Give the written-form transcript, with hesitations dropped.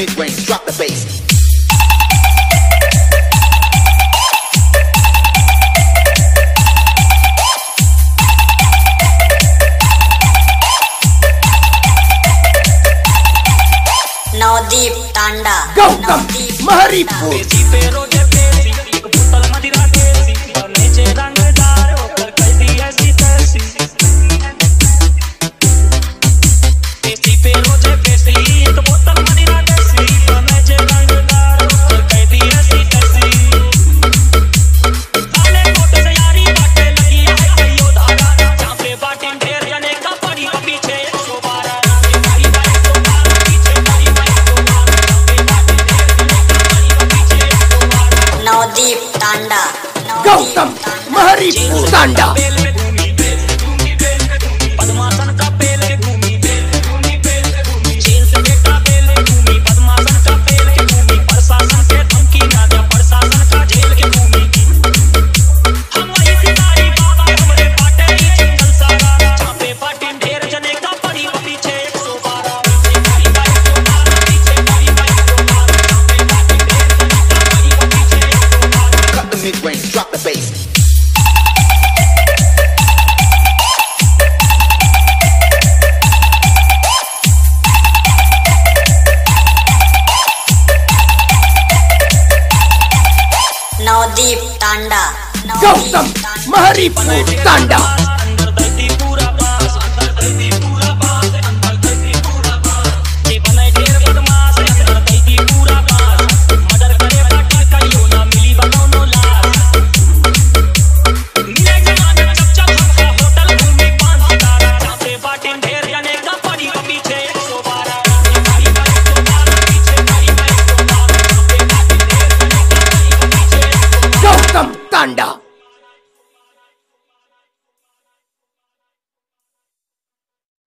mid-range, drop the bass. Navdeep Tanda Gautam महरीपुर Navdeep Tanda Gautam महरीपुर Tanda Mid-range, drop the bass. Navdeep Tanda Gautam महरीपुर Tanda Gautam Tanda.